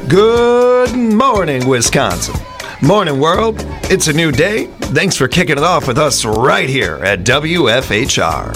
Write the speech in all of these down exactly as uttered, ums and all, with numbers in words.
Good morning, Wisconsin. Morning, world. It's a new day. Thanks for kicking it off with us right here at W F H R.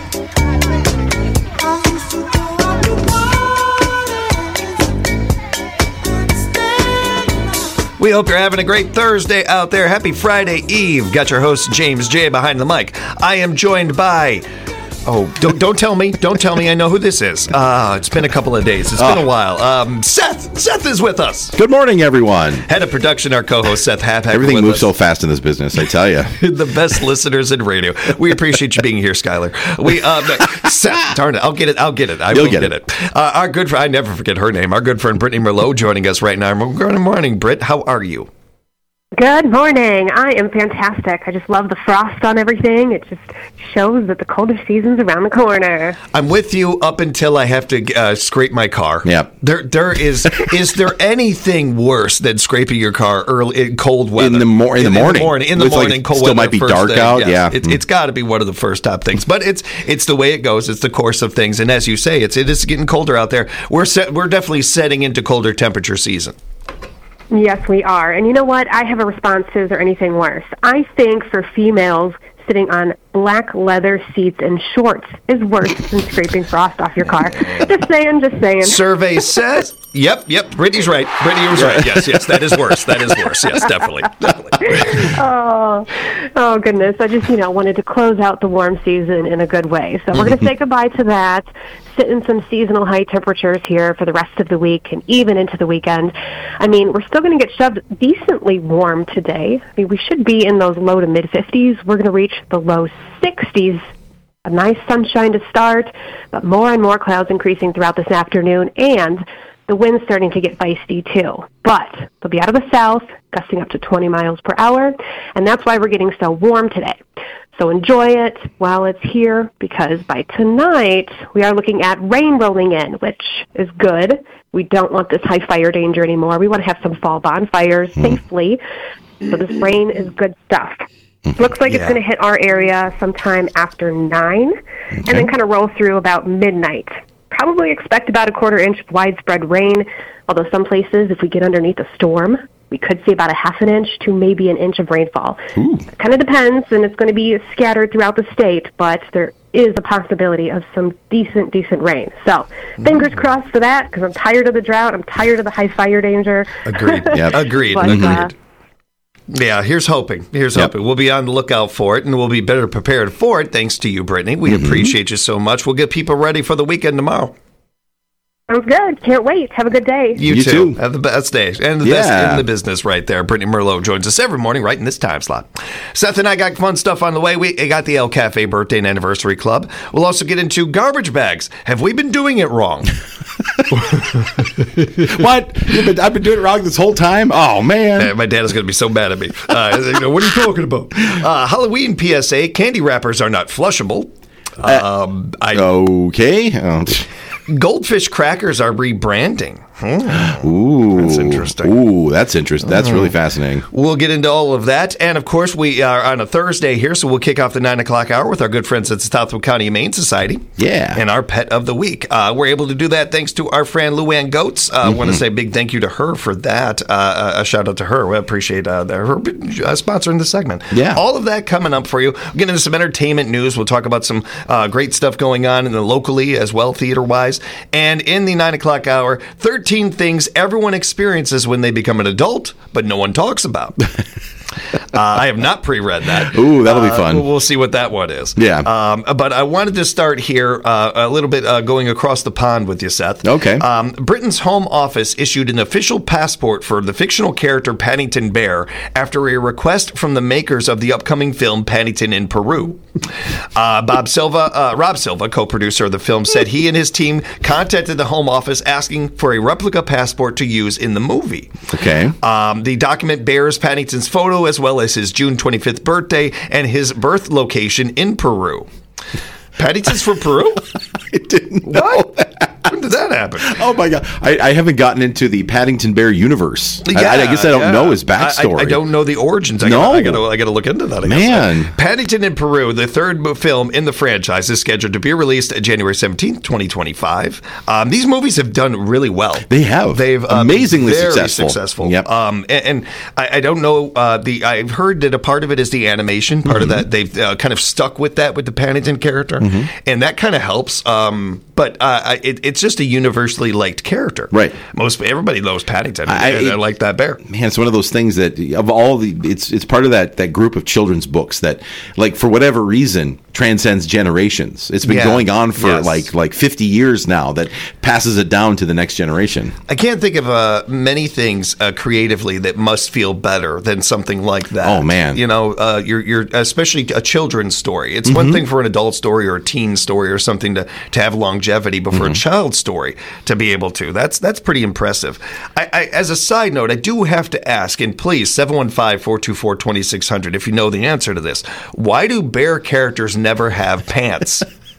We hope you're having a great Thursday out there. Happy Friday Eve. Got your host, James J. behind the mic. I am joined by... Oh, don't don't tell me. Don't tell me I know who this is. Uh, it's been a couple of days. It's been uh, a while. Um, Seth. Seth is with us. Good morning, everyone. Head of production, our co-host, Seth Happ. Everything moves us. so fast in this business, I tell you. The best listeners in radio. We appreciate you being here, Skylar. We, um, Seth, darn it. I'll get it. I'll get it. I You'll will get, get it. it. Uh, our good friend, I never forget her name. Our good friend, Brittany Merlot, joining us right now. Good morning, Britt. How are you? Good morning. I am fantastic. I just love the frost on everything. It just shows that the colder season's around the corner. I'm with you up until I have to uh, scrape my car. Yeah. There, there is. Is there anything worse than scraping your car early in cold weather in the, mor- in in, the morning? In the morning, in the it's morning, like, cold still weather. Might be dark thing. out. Yes. Yeah. It, mm. It's got to be one of the first top things. But it's it's the way it goes. It's the course of things. And as you say, it's it is getting colder out there. We're set, we're definitely setting into colder temperature season. Yes, we are. And you know what? I have a response to, is there anything worse? I think for females, sitting on black leather seats and shorts is worse than scraping frost off your car. Just saying, just saying. Survey says, yep, yep, Brittany's right. Brittany was right. Yes, yes, that is worse. That is worse. Yes, definitely, definitely. Oh, oh goodness. I just, you know, wanted to close out the warm season in a good way. So we're going to say goodbye to that, sit in some seasonal high temperatures here for the rest of the week and even into the weekend. I mean, we're still going to get shoved decently warm today. I mean, we should be in those low to mid-fifties. We're going to reach the low sixties. A nice sunshine to start, but more and more clouds increasing throughout this afternoon, and the wind's starting to get feisty too. But they'll be out of the south, gusting up to twenty miles per hour, and that's why we're getting so warm today. So enjoy it while it's here, because by tonight we are looking at rain rolling in, which is good. We don't want this high fire danger anymore. We want to have some fall bonfires mm. safely. So this rain is good stuff. Looks like yeah. it's going to hit our area sometime after nine, okay. and then kind of roll through about midnight. Probably expect about a quarter inch of widespread rain, although some places, if we get underneath a storm, we could see about a half an inch to maybe an inch of rainfall. Ooh. It kind of depends, and it's going to be scattered throughout the state, but there is a possibility of some decent, decent rain. So fingers mm. crossed for that, because I'm tired of the drought. I'm tired of the high fire danger. Agreed. Yeah, agreed. but, agreed. Uh, Yeah, here's hoping. Here's yep. hoping. We'll be on the lookout for it, and we'll be better prepared for it, thanks to you, Brittany. We mm-hmm. appreciate you so much. We'll get people ready for the weekend tomorrow. Sounds good. Can't wait. Have a good day. You, you too. too. Have the best day. And the yeah. best in the business right there. Brittany Merlot joins us every morning right in this time slot. Seth and I got fun stuff on the way. We got the El Cafe Birthday and Anniversary Club. We'll also get into garbage bags. Have we been doing it wrong? What? Been, I've been doing it wrong this whole time? Oh, man. Hey, my dad is going to be so mad at me. Uh, you know, what are you talking about? Uh, Halloween P S A. Candy wrappers are not flushable. Um, uh, I, okay. Oh. Goldfish crackers are rebranding. Hmm. Ooh, that's interesting. Ooh, that's interesting. That's really fascinating. We'll get into all of that, and of course, we are on a Thursday here, so we'll kick off the nine o'clock hour with our good friends at the Southwood County Humane Society. Yeah, and our pet of the week. Uh, we're able to do that thanks to our friend Luann Goetz. I uh, mm-hmm. want to say a big thank you to her for that. Uh, a shout out to her. We appreciate uh, her uh, sponsoring the segment. Yeah, all of that coming up for you. We'll get into some entertainment news. We'll talk about some uh, great stuff going on in the locally as well, theater wise, and in the nine o'clock hour, thirteen things everyone experiences when they become an adult, but no one talks about. Uh, I have not pre-read that. Ooh, that'll uh, be fun. We'll see what that one is. Yeah. Um, but I wanted to start here uh, a little bit uh, going across the pond with you, Seth. Okay. Um, Britain's Home Office issued an official passport for the fictional character Paddington Bear after a request from the makers of the upcoming film Paddington in Peru. Uh, Bob Silva, uh, Rob Silva, co-producer of the film, said he and his team contacted the Home Office asking for a replica passport to use in the movie. Okay. Um, the document bears Paddington's photo as well as his June twenty-fifth birthday and his birth location in Peru. Paddington's from Peru? I didn't know what? that. When did that happened? Oh my God! I, I haven't gotten into the Paddington Bear universe. I, I guess I don't yeah. know his backstory. I, I don't know the origins. I No. gotta, I gotta, I gotta look into that. I guess. Man. Paddington in Peru, the third mo- film in the franchise, is scheduled to be released January seventeenth, twenty twenty-five. Um, these movies have done really well. They have. They've uh, Amazingly very successful. successful. Yep. Um, and, and I, I don't know. Uh, the I've heard that a part of it is the animation. Part Mm-hmm. of that they've uh, kind of stuck with that with the Paddington character, Mm-hmm. and that kind of helps. Um, but uh, I- it, it's just a universally liked character. Right. Most everybody loves Paddington. I- I, I it- like that bear. Man, it's one of those things that of all the it's it's part of that that group of children's books that, like, for whatever reason, transcends generations. It's been Yeah. going on for Yes. like like fifty years now. That passes it down to the next generation. I can't think of uh, many things uh, creatively that must feel better than something like that. Oh, man. You know, uh, you're, you're especially a children's story. It's Mm-hmm. one thing for an adult story or a teen story or something to, to have longevity, but Mm-hmm. for a child story to be able to, that's that's pretty impressive. I, I, as a side note, I do have to ask, and please, seven one five, four two four, two six zero zero if you know the answer to this. Why do bear characters never have pants?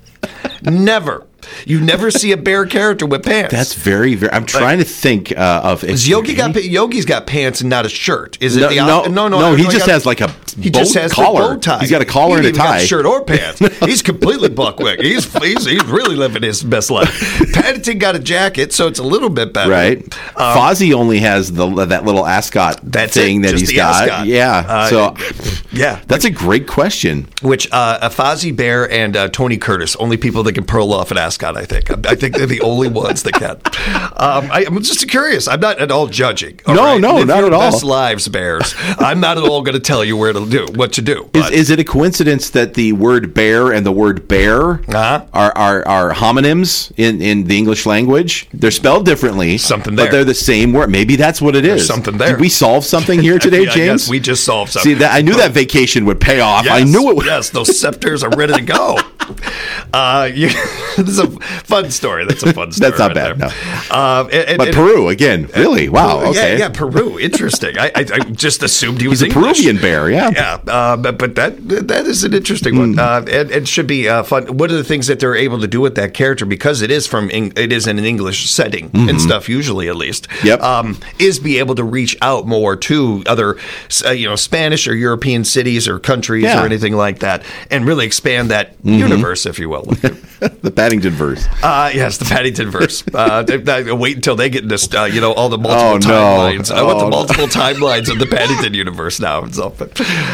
Never. You never see a bear character with pants. That's very very. I'm trying to think uh, of. If, Yogi got pa- Yogi's got pants and not a shirt. Is it No, the no, op- no, no, no, I- he I just got- has like a he bow- just has collar. the bow tie. He's got a collar He and a ain't even got tie. shirt or pants. He's completely buckwheat. He's, he's he's really living his best life. Paddington got a jacket, so it's a little bit better. Right. Fozzie only has the that little ascot That's thing it, that just he's the got. ascot. Yeah. Uh, so Yeah, that's a great question. which uh, a Fozzie Bear and uh, Tony Curtis, only people that can pearl off an ascot. I think. I, I think they're the only ones that can. Um, I, I'm just curious. I'm not at all judging. all No, right? no, Live not your at all. Best lives, bears. I'm not at all going to tell you where to do what to do. Is, but- is it a coincidence that the word bear and the word bear Uh-huh. are, are are homonyms in, in the English language? They're spelled differently. Something But there. they're the same word. Maybe that's what it is. something there. Did we solve something here today, Yeah, James? yes, we just solved something. See, that, I knew that vacation would pay off. Yes, I knew it would. Yes, those scepters are ready to go. Uh, you, this is a fun story. That's a fun story. That's not right bad, there. no. Um, and- and- But and- Peru, again, really? Wow, Peru, okay. Yeah, yeah, Peru. Interesting. I, I, I just assumed he was He's a English. Peruvian bear, yeah. Yeah, uh, but, but that that is an interesting Hmm. one. Uh, it, it should be uh, fun. One of the things that they're able to do with that character, because it is from Eng- it is in an English setting and stuff, usually at least. Mm-hmm. Yep. Um, is be able to reach out more to other, uh, you know, Spanish or European cities or countries Yeah. or anything like that, and really expand that universe, if you will. The Paddington verse. Uh, yes, the Paddington verse. Uh, they- they- wait until they get into uh, you know all the multiple Oh, no. timelines. I want the Oh, no. multiple timelines of the Paddington universe now. So, uh,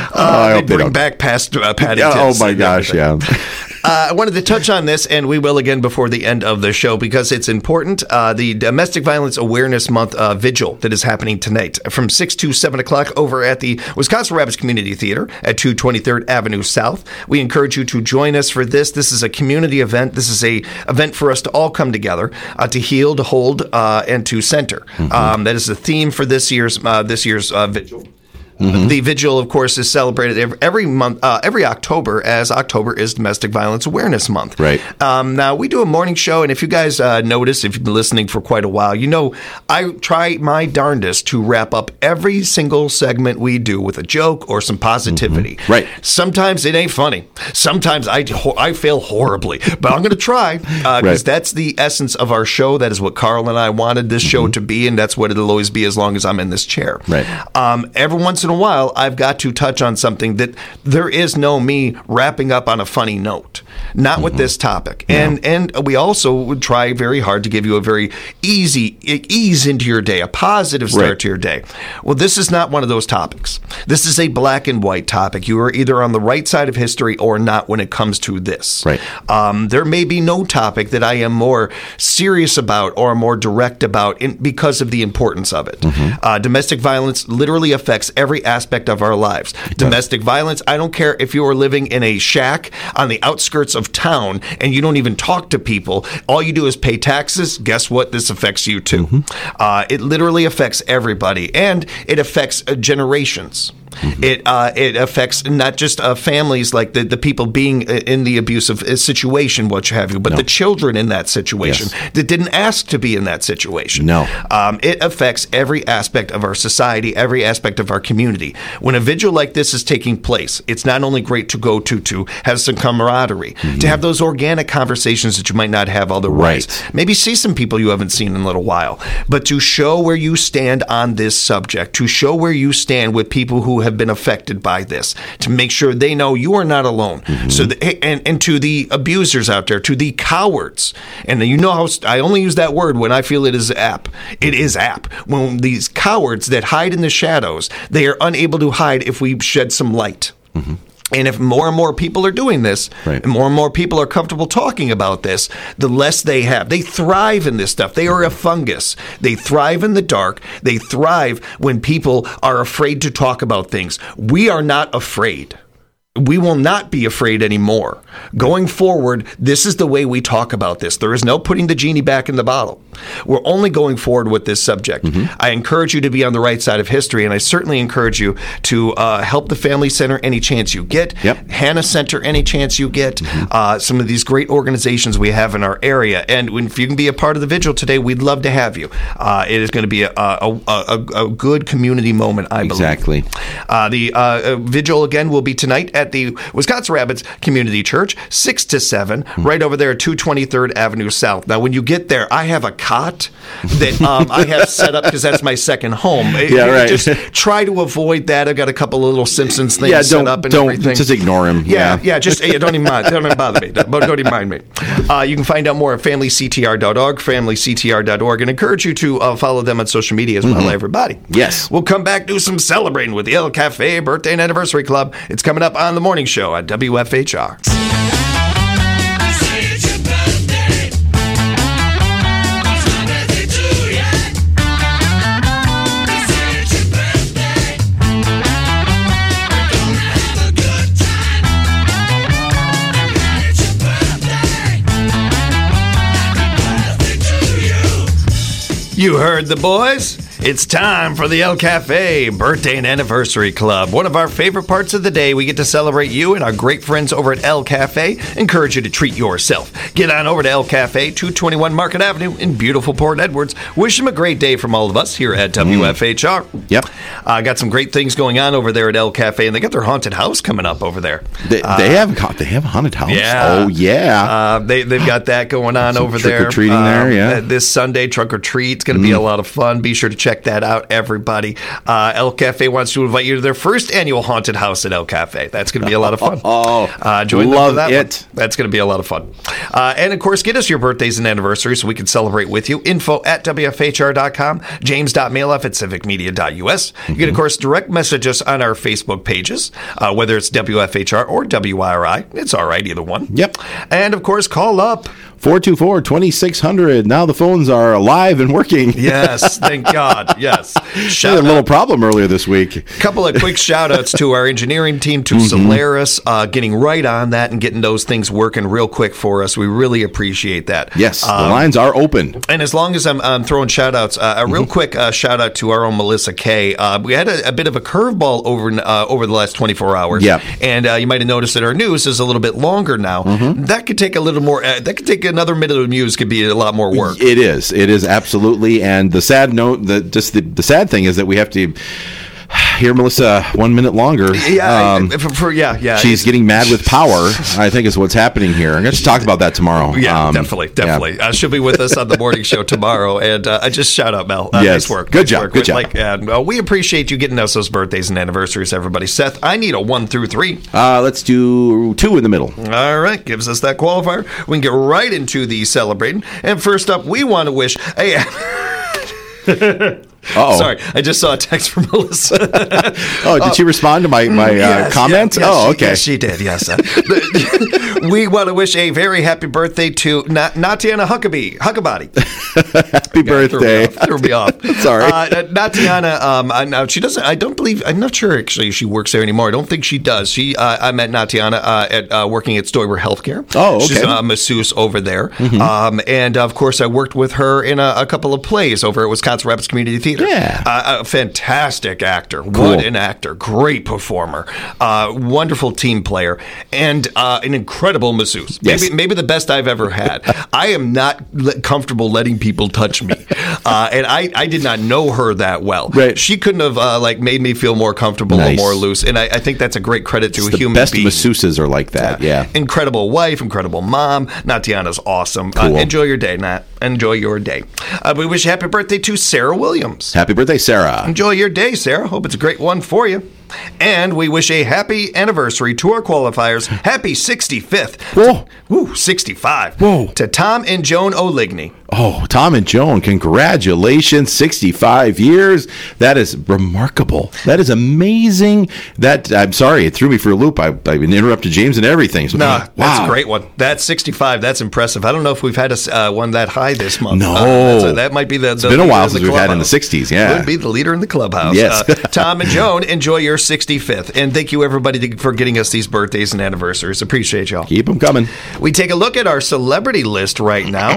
I they hope they bring don't. back past uh, Paddington. Oh my gosh, yeah. Uh, I wanted to touch on this, and we will again before the end of the show because it's important. Uh, the Domestic Violence Awareness Month uh, vigil that is happening tonight from six to seven o'clock over at the Wisconsin Rapids Community Theater at two twenty-third Avenue South. We encourage you to join us for this. This is a community event. This is a event for us to all come together uh, to heal, to hold, uh, and to center. Mm-hmm. Um, that is the theme for this year's uh, this year's uh, vigil. The vigil, of course, is celebrated every, every month, uh, every October, as October is Domestic Violence Awareness Month. Right. Um, now we do a morning show, and if you guys uh, notice, if you've been listening for quite a while, you know I try my darndest to wrap up every single segment we do with a joke or some positivity. Right. Sometimes it ain't funny. Sometimes I ho- I fail horribly, but I'm going to try because Right. that's the essence of our show. That is what Carl and I wanted this show to be, and that's what it'll always be as long as I'm in this chair. Right. Um, every once in a while, I've got to touch on something that there is no me wrapping up on a funny note. Not with this topic. And and we also would try very hard to give you a very easy e- ease into your day, a positive start Right. to your day. Well, this is not one of those topics. This is a black and white topic. You are either on the right side of history or not when it comes to this. Right. Um, there may be no topic that I am more serious about or more direct about in, because of the importance of it. Mm-hmm. Uh, domestic violence literally affects every aspect of our lives. Domestic violence, I don't care if you are living in a shack on the outskirts of town and you don't even talk to people. All you do is pay taxes. Guess what? This affects you too. Mm-hmm. Uh, it literally affects everybody, and it affects uh, generations. Mm-hmm. It uh, it affects not just uh, families, like the, the people being in the abusive situation, what have you, but no. the children in that situation yes. that didn't ask to be in that situation. No. Um, it affects every aspect of our society, every aspect of our community. When a vigil like this is taking place, it's not only great to go to, to have some camaraderie, mm-hmm. to have those organic conversations that you might not have otherwise. Right. Maybe see some people you haven't seen in a little while, but to show where you stand on this subject, to show where you stand with people who have been affected by this, to make sure they know you are not alone. Mm-hmm. So, the, and, and to the abusers out there, to the cowards, and you know how I only use that word when I feel it is apt. It is apt. When these cowards that hide in the shadows, they are unable to hide if we shed some light. Mm-hmm. And if more and more people are doing this, right. and more and more people are comfortable talking about this, the less they have. They thrive in this stuff. They are a fungus. They thrive in the dark. They thrive when people are afraid to talk about things. We are not afraid. We will not be afraid anymore. Going forward, this is the way we talk about this. There is no putting the genie back in the bottle. We're only going forward with this subject. Mm-hmm. I encourage you to be on the right side of history, and I certainly encourage you to uh, help the Family Center any chance you get, yep. Hannah Center any chance you get, mm-hmm. uh, some of these great organizations we have in our area. And if you can be a part of the vigil today, we'd love to have you. Uh, it is going to be a, a, a, a good community moment, I believe. Exactly. Uh, the uh, vigil, again, will be tonight at the Wisconsin Rapids Community Church, six to seven, mm-hmm. right over there at two twenty-third Avenue South. Now, when you get there, I have a cot that um, I have set up because that's my second home. Yeah, right. Just try to avoid that. I've got a couple of little Simpsons things yeah, set up and don't, everything. Just ignore him. Yeah, yeah. yeah just yeah, don't even mind. Don't even bother me. Don't, don't even mind me. Uh, you can find out more at family c t r dot org, family c t r dot org, and encourage you to uh, follow them on social media as well, mm-hmm. everybody. Yes. We'll come back, do some celebrating with the El Cafe Birthday and Anniversary Club. It's coming up on the morning show at W F H R. You heard the boys. It's time for the El Cafe Birthday and Anniversary Club. One of our favorite parts of the day. We get to celebrate you and our great friends over at El Cafe. Encourage you to treat yourself. Get on over to El Cafe, two twenty-one Market Avenue in beautiful Port Edwards. Wish them a great day from all of us here at W F H R. Mm. Yep. Uh, got some great things going on over there at El Cafe, and they got their haunted house coming up over there. They, uh, they have they have a haunted house? Yeah. Oh, yeah. Uh, they, they've got that going on some over there. Trick-or-treating um, there, yeah. This Sunday, trunk or treat. It's going to mm. be a lot of fun. Be sure to check that out, everybody. Uh, El Cafe wants to invite you to their first annual haunted house at El Cafe. That's going to be a lot of fun. Oh, uh, join love them for that it. One. That's going to be a lot of fun. Uh, and, of course, get us your birthdays and anniversaries so we can celebrate with you. Info at W F H R dot com, james.mailoff at civic media dot U S. Mm-hmm. You can, of course, direct message us on our Facebook pages, uh, whether it's W F H R or W I R I. It's all right, either one. Yep. And, of course, call up. four two four, two six zero zero. Now the phones are alive and working. Yes, thank God. Yes. Shout had a little problem earlier this week. A couple of quick shout-outs to our engineering team, to mm-hmm. Solaris, uh, getting right on that and getting those things working real quick for us. We really appreciate that. Yes, um, the lines are open. And as long as I'm, I'm throwing shout-outs, uh, a real mm-hmm. quick uh, shout-out to our own Melissa Kay. Uh, we had a, a bit of a curveball over uh, over the last twenty-four hours. Yeah. And uh, you might have noticed that our news is a little bit longer now. Mm-hmm. That could take a little more, uh, that could take another minute of news. Could be a lot more work. It is. It is absolutely. And the sad note, the just the, the sad thing is that we have to hear Melissa one minute longer. Yeah, um, for, for, yeah, yeah. She's getting mad with power, I think is what's happening here. I'm going to talk about that tomorrow. Yeah, um, definitely, definitely. Yeah. Uh, she'll be with us on the morning show tomorrow. And uh, I just shout out, Mel. Uh, yes. Nice work. Good nice job. Work. Good job. Like, and, uh, we appreciate you getting us those birthdays and anniversaries, everybody. Seth, I need a one through three. Uh, let's do two in the middle. All right. Gives us that qualifier. We can get right into the celebrating. And first up, we want to wish a... Uh-oh. Sorry, I just saw a text from Melissa. Oh, did she respond to my, my uh, yes, comment? Yes, yes, oh, she, okay. Yes, she did, yes. Uh, we want to wish a very happy birthday to Na- Natiana Huckabee. Huckabody. Happy birthday. Threw me off. Threw me off. Sorry. Uh, Natiana, um, I, now she doesn't, I don't believe, I'm not sure actually she works there anymore. I don't think she does. She, uh, I met Natiana uh, at uh, working at Stoiber Healthcare. Oh, okay. She's a masseuse over there. Mm-hmm. Um, and of course, I worked with her in a, a couple of plays over at Wisconsin Rapids Community Theater. Peter. Yeah. Uh, a fantastic actor. Cool. What an actor. Great performer. Uh, wonderful team player. And uh, an incredible masseuse. Yes. Maybe, maybe the best I've ever had. I am not le- comfortable letting people touch me. Uh, and I, I did not know her that well. Right. She couldn't have uh, like made me feel more comfortable Nice. or more loose. And I, I think that's a great credit to It's a the human best being. masseuses are like that. Yeah. Incredible wife, incredible mom. Natiana's awesome. Cool. Uh, enjoy your day, Nat. Enjoy your day. Uh, we wish a happy birthday to Sarah Williams. Happy birthday, Sarah. Enjoy your day, Sarah. Hope it's a great one for you. And we wish a happy anniversary to our qualifiers. Happy sixty-fifth. Whoa. Woo, sixty-five. Whoa. To Tom and Joan O'Ligney. Oh, Tom and Joan, congratulations. sixty-five years. That is remarkable. That is amazing. That I'm sorry, it threw me for a loop. I, I interrupted James and everything. So, No, wow. that's a great one. That's sixty-five. That's impressive. I don't know if we've had a, uh, one that high this month. No. Uh, that's a- that might be the, the It's been a leader while in the since we've had in the clubhouse. sixties, yeah. Would be the leader in the clubhouse. Yes. Uh, Tom and Joan, enjoy your sixty-fifth. And thank you, everybody, for getting us these birthdays and anniversaries. Appreciate y'all. Keep them coming. We take a look at our celebrity list right now.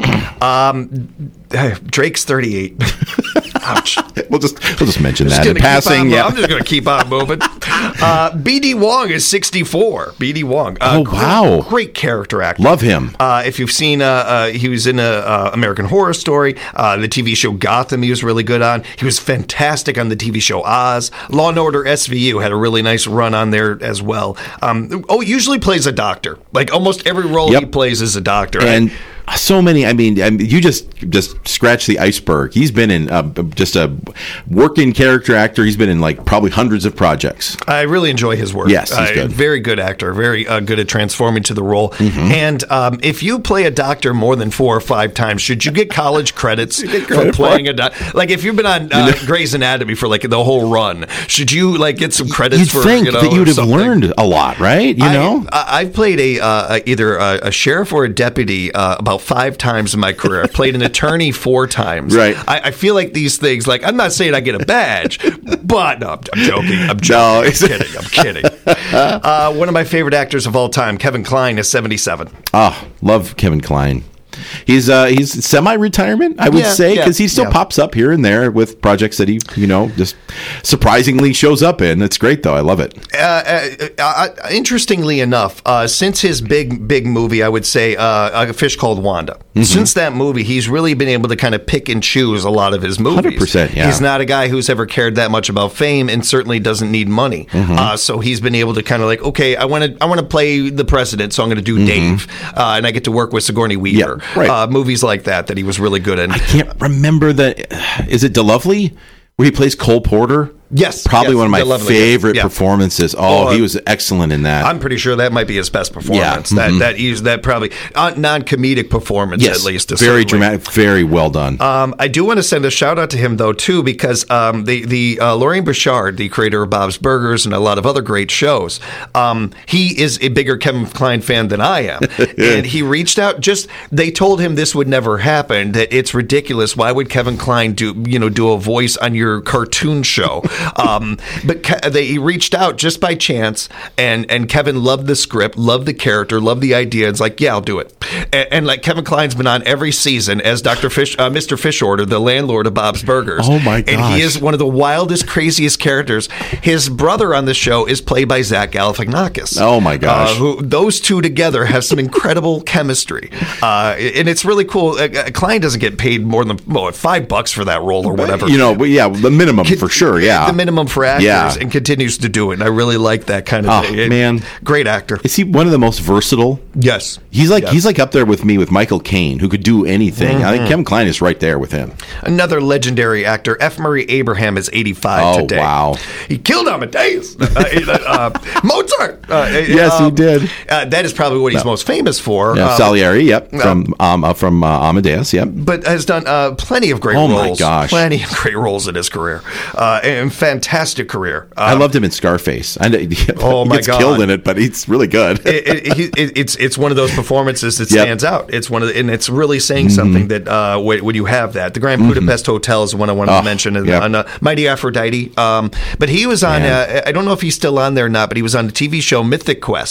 Um, Drake's thirty-eight. Ouch. We'll just we'll just mention Just that in gonna keep passing. on- Yeah. I'm just going to keep on moving. Uh, B D Wong is sixty-four. B D Wong. Uh, Oh, great- wow. Great character actor. Love him. Uh, if you've seen, uh, uh, he was in a uh, American Horror Story, uh, the T V show Gotham. He was really good on. He was fantastic on the T V show Oz. Law and Order S V U had a really nice run on there as well. Um, oh, usually plays a doctor. Like almost every role Yep. he plays is a doctor. And so many. I mean, I mean, you just just scratch the iceberg. He's been in uh, just a working character actor. He's been in like probably hundreds of projects. I really enjoy his work. Yes, he's Uh, good. Very good actor. Very uh, good at transforming to the role. Mm-hmm. And um, if you play a doctor more than four or five times, should you get college credits for credit for playing it? a doctor? Like if you've been on uh, Grey's Anatomy for like the whole run, should you like get some credits You'd for? think you know, that you'd or have something? learned a lot, right? You I- know. I, I've played a uh, either a, a sheriff or a deputy uh, about five times in my career. I've played an attorney four times. Right. I, I feel like these things. Like I'm not saying I get a badge, but no, I'm, I'm joking. I'm No, joking. it's- I'm kidding. I'm kidding. Uh, one of my favorite actors of all time, Kevin Kline, is seventy-seven. Oh, love Kevin Kline. He's uh, he's semi-retirement, I would Yeah, say, because yeah, he still yeah. pops up here and there with projects that he, you know, just surprisingly shows up in. It's great, though. I love it. Uh, uh, uh, interestingly enough, uh, since his big, big movie, I would say uh, A Fish Called Wanda. Mm-hmm. Since that movie, he's really been able to kind of pick and choose a lot of his movies. one hundred percent, yeah. He's not a guy who's ever cared that much about fame, and certainly doesn't need money. Mm-hmm. Uh, so he's been able to kind of like, okay, I want to, I want to play the president, so I'm going to do Dave, uh, and I get to work with Sigourney Weaver. Mm-hmm. Yeah, right. uh, movies like that that he was really good in. I can't remember the. Is it DeLovely where he plays Cole Porter? Yes, Probably yes, one of my DeLovely, favorite yeah. performances. Oh, Oh, he was excellent in that. I'm pretty sure that might be his best performance. Yeah, That mhm. that he's that probably uh, non-comedic performance yes, at least. very certainly. dramatic, very well done. Um, I do want to send a shout out to him though too, because um, the the uh, Lorraine Bouchard, the creator of Bob's Burgers and a lot of other great shows, um, he is a bigger Kevin Kline fan than I am, and he reached out. Just they told him this would never happen. That it's ridiculous. Why would Kevin Kline do you know do a voice on your cartoon show? Um, but Ke- they he reached out just by chance, and and Kevin loved the script, loved the character, loved the idea. It's like, yeah, I'll do it. And, and like Kevin Kline's been on every season as Doctor Fish, uh, Mister Fish Order, the landlord of Bob's Burgers. Oh, my And he gosh. is one of the wildest, craziest characters. His brother on the show is played by Zach Galifianakis. Oh, my gosh. Uh, who those two together have some incredible chemistry, uh, and it's really cool. Uh, uh, Kline doesn't get paid more than what, five bucks for that role or whatever. You know, but yeah, the minimum for sure. Yeah, The minimum for actors, Yeah. and continues to do it. And I really like that kind of Oh, thing. It- man. Great actor. Is he one of the most versatile? Yes. He's like Yes. he's like up there with me with Michael Caine, who could do anything. I Mm-hmm. think Kevin Kline is right there with him. Another legendary actor, F. Murray Abraham, is eighty-five Oh, today. wow. He killed Amadeus. uh, uh, Mozart. Uh, Yes, he did. Uh, that is probably what he's most famous for. Yeah, Uh, Salieri, yep, from um, uh, from uh, Amadeus, yep. but has done uh, plenty of great Oh, roles. my gosh. Plenty of great roles in his career. Uh, and fantastic career. Uh, I loved him in Scarface. I know, he Oh, my gets God. killed in it, but he's really good. it, it, it, it's it's one of those performances that Yep. stands out. It's one of the, and it's really saying something that uh, when, when you have that. The Grand Budapest Hotel is one I wanted Oh, to mention, and yep. on, uh, Mighty Aphrodite. Um, but he was on. Man. Uh, I don't know if he's still on there or not, but he was on the T V show Mythic Quest.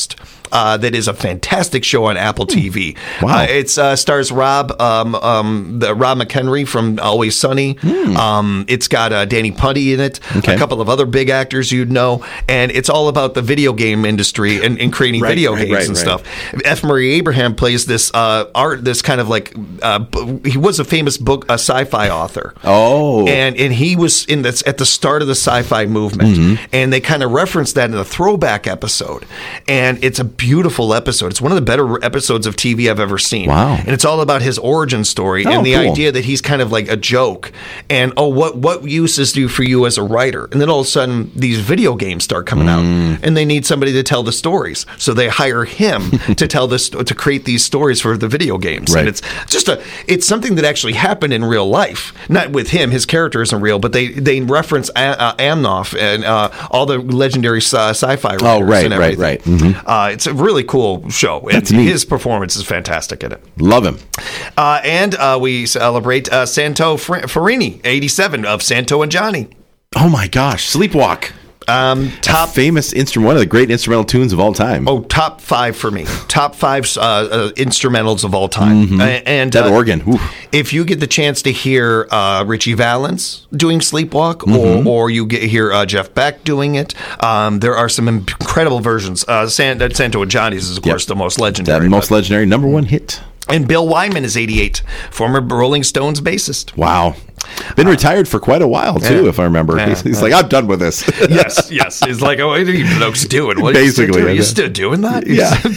uh, that is a fantastic show on Apple T V. Wow. Uh, it's uh, stars Rob um, um, the Rob McHenry from Always Sunny. Mm. Um, it's got uh, Danny Putty in it, okay. a couple of other big actors you'd know, and it's all about the video game industry and, and creating right, video right, games right, and right. stuff. F. Murray Abraham plays this uh, art, this kind of like uh, b- he was a famous book, a sci-fi author. Oh, and and he was in this at the start of the sci-fi movement, mm-hmm. and they kind of referenced that in a throwback episode, and it's a beautiful episode. It's one of the better episodes of T V I've ever seen. Wow. And it's all about his origin story Oh, and the cool. idea that he's kind of like a joke, and oh, what what use is do for you as a writer? And then all of a sudden, these video games start coming Mm. out, and they need somebody to tell the stories, so they hire him to tell this to create these stories for the video games. Right. And it's just a it's something that actually happened in real life, not with him. His character isn't real, but they they reference a- uh, Amnoff and uh, all the legendary sci- sci-fi writers. Oh, right, and right, everything. right. Mm-hmm. Uh, it's a really cool show, and That's neat. his performance is fantastic in it. Love him. Uh, and uh, we celebrate uh, Santo Fr- Farini, eighty-seven, of Santo and Johnny. Oh my gosh, Sleepwalk. Um, Top top famous instrument, one of the great instrumental tunes of all time. oh, top five for me. Top five uh, uh, instrumentals of all time. Mm-hmm. Uh, and that uh, organ. Oof. if you get the chance to hear uh, Richie Valens doing Sleepwalk, Mm-hmm. or, or you get hear uh, Jeff Beck doing it, um, there are some incredible versions. Uh, San, uh, Santo and Johnny's is, of Yep. course, the most That legendary. most but- legendary number one hit. and Bill Wyman is eighty-eight, former Rolling Stones bassist. Wow. Been retired for quite a while, too, yeah. if I remember. Yeah. He's, he's like, I'm done with this. Yes, yes. It's like, oh, what are you blokes doing? What are you still Basically, doing? yeah. You're still doing that?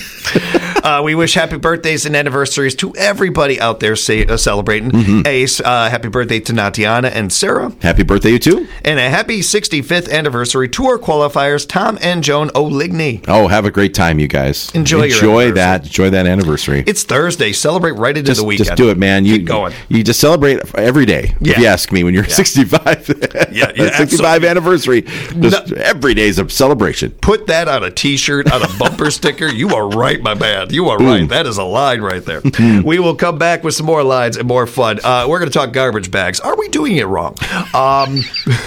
Yeah. uh, we wish happy birthdays and anniversaries to everybody out there say, uh, celebrating. Mm-hmm. Ace, uh, happy birthday to Natiana and Sarah. Happy birthday, you too. And a happy sixty-fifth anniversary to our qualifiers, Tom and Joan O'Ligny. Oh, have a great time, you guys. Enjoy your Enjoy anniversary. that. Enjoy that anniversary. It's Thursday. Celebrate right into just, the weekend. just do it, man. You Keep going. You just celebrate every day. Yeah. If you ask me, when you're sixty-five, Yeah, yeah, sixty-five absolutely. anniversary, just every day is a celebration. Put that on a T-shirt, on a bumper sticker. You are right, my man. You are right. That is a line right there. We will come back with some more lines and more fun. Uh, we're going to talk garbage bags. Are we doing it wrong? Um,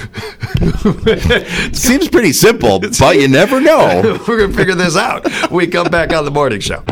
Seems pretty simple, but you never know. we're going to figure this out. We come back on the morning show.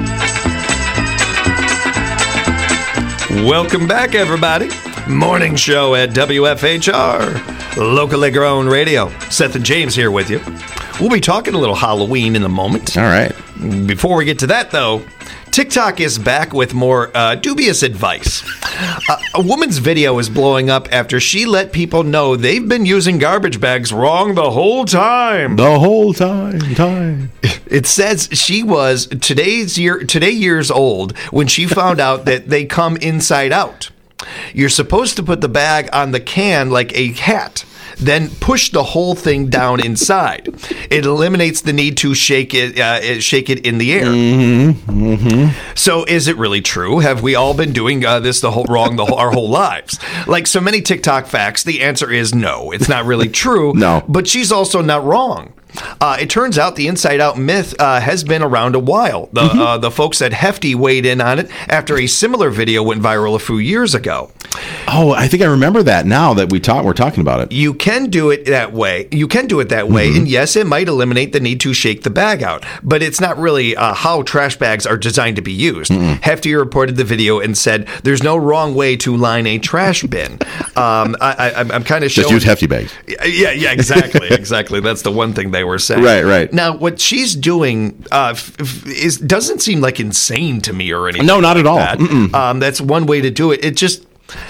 Welcome back, everybody. Morning show at W F H R, locally grown radio. Seth and James here with you. We'll be talking a little Halloween in a moment. All right. Before we get to that, though, TikTok is back with more uh, dubious advice. Uh, a woman's video is blowing up after she let people know they've been using garbage bags wrong the whole time. The whole time, time. It says she was today's year today years old when she found out that they come inside out. You're supposed to put the bag on the can like a hat, then push the whole thing down inside. It eliminates the need to shake it, uh, shake it in the air. Mm-hmm. Mm-hmm. So, is it really true? Have we all been doing uh, this the whole wrong the whole, our whole lives? Like so many TikTok facts, the answer is no. It's not really true. No. But she's also not wrong. Uh, it turns out the inside out myth uh, has been around a while. The Mm-hmm. uh, the folks at Hefty weighed in on it after a similar video went viral a few years ago. Oh, I think I remember that now that we talk, we're talking about it. You can do it that way. You can do it that way. Mm-hmm. And yes, it might eliminate the need to shake the bag out, but it's not really uh, how trash bags are designed to be used. Mm-mm. Hefty reported the video and said, there's no wrong way to line a trash bin. Um, I, I, I'm kind of showing. Just use hefty bags. Yeah, yeah, exactly. Exactly. That's the one thing they were saying. Right, right. Now, what she's doing uh, f- f- is doesn't seem like insane to me or anything. No, not at all. That. Um, that's one way to do it. It just,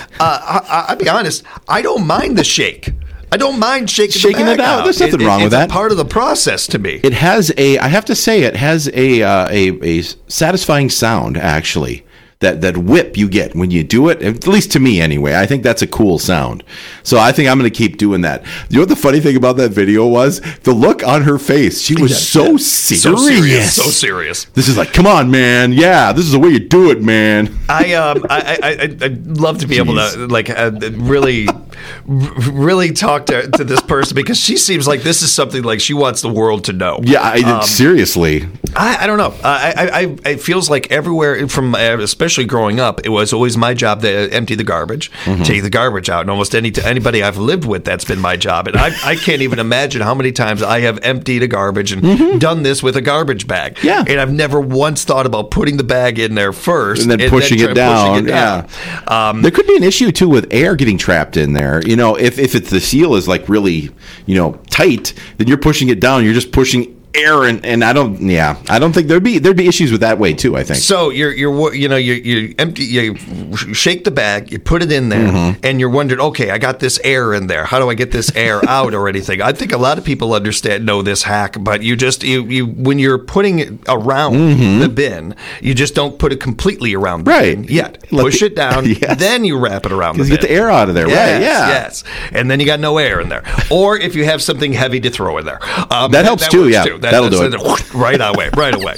uh, I, I'll be honest, I don't mind the shake. I don't mind shaking, Shaking the it bag out. out. There's nothing It- wrong it's with a that. part of the process to me. It has a, I have to say, it has a uh, a, a satisfying sound, actually. That that whip you get when you do it, at least to me anyway. I think that's a cool sound. So I think I'm going to keep doing that. You know what the funny thing about that video was? The look on her face. She was so serious. So serious. So serious. This is like, come on, man. Yeah, this is the way you do it, man. I um I I I I'd love to be able to like uh, really really talk to, to this person because she seems like this is something like she wants the world to know. Yeah, I, Um, seriously. I, I don't know. I, I, I, it feels like everywhere, from uh, especially growing up, it was always my job to empty the garbage, Mm-hmm. take the garbage out, and almost any anybody I've lived with, that's been my job. And I, I can't even imagine how many times I have emptied a garbage and done this with a garbage bag. Mm-hmm. Yeah. And I've never once thought about putting the bag in there first And then pushing try- it down. pushing it down. Yeah. Um, There could be an issue too with air getting trapped in there. You know, if if it's the seal is like really, you know, tight, then you're pushing it down. You're just pushing air, and, and I don't. Yeah, I don't think there'd be there'd be issues with that way too. I think. So you're you're you know you you empty you shake the bag, you put it in there, Mm-hmm. and you're wondering, okay, I got this air in there. How do I get this air out or anything? I think a lot of people understand know this hack, but you just you you when you're putting it around the bin, you just don't put it completely around the Mm-hmm. Right. bin yet. Let Push the- it down, Yes. then you wrap it around the Because bin. you get the air out of there, Yes, right? Yeah. yes, and then you got no air in there. Or if you have something heavy to throw in there, um, That helps too, works yeah. That, That'll that's- do it. right away, right away.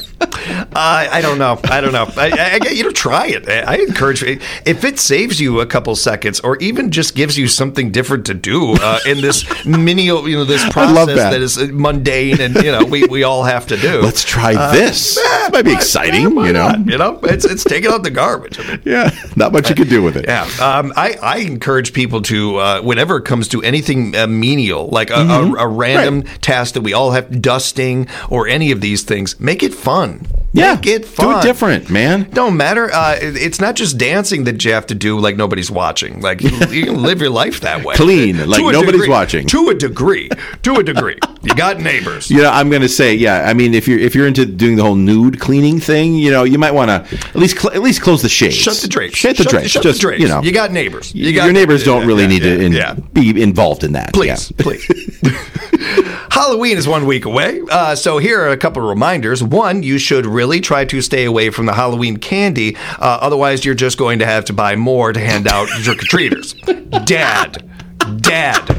Uh, I don't know. I don't know. I, I, I- you know, try it. I, I encourage it. If it saves you a couple seconds, or even just gives you something different to do uh, in this mini, you know, this process love that. that is mundane, and you know, we, we all have to do. Let's try Uh, this. yeah, This might be why- exciting. yeah, why you know. not? You know, it's it's taking out the garbage. I mean, Yeah. Not much you can do with it. yeah, um, I, I encourage people to, uh, whenever it comes to anything uh, menial, like a, Mm-hmm. a, a random task that we all have, dusting or any of these things, make it fun. Yeah. Make it fun. Do it different, man. Don't matter. Uh, it- it's not just dancing that you have to do like nobody's watching. Like you, you can live your life that way. Clean, To like a nobody's degree. watching. To a degree. To a degree. You got neighbors. You know, I'm going to say, yeah. I mean, if you're if you're into doing the whole nude cleaning thing, you know, you might want to at least cl- at least close the shades. Shut the drapes. Shut the drapes. Shut Just the drapes. you know, you got neighbors. You got your neighbors don't really yeah, need yeah, to in, yeah. be involved in that. Please, Yeah. please. Halloween is one week away, uh, so here are a couple of reminders. One, you should really try to stay away from the Halloween candy. Uh, otherwise, you're just going to have to buy more to hand out trick-or-treaters. Dad. Dad.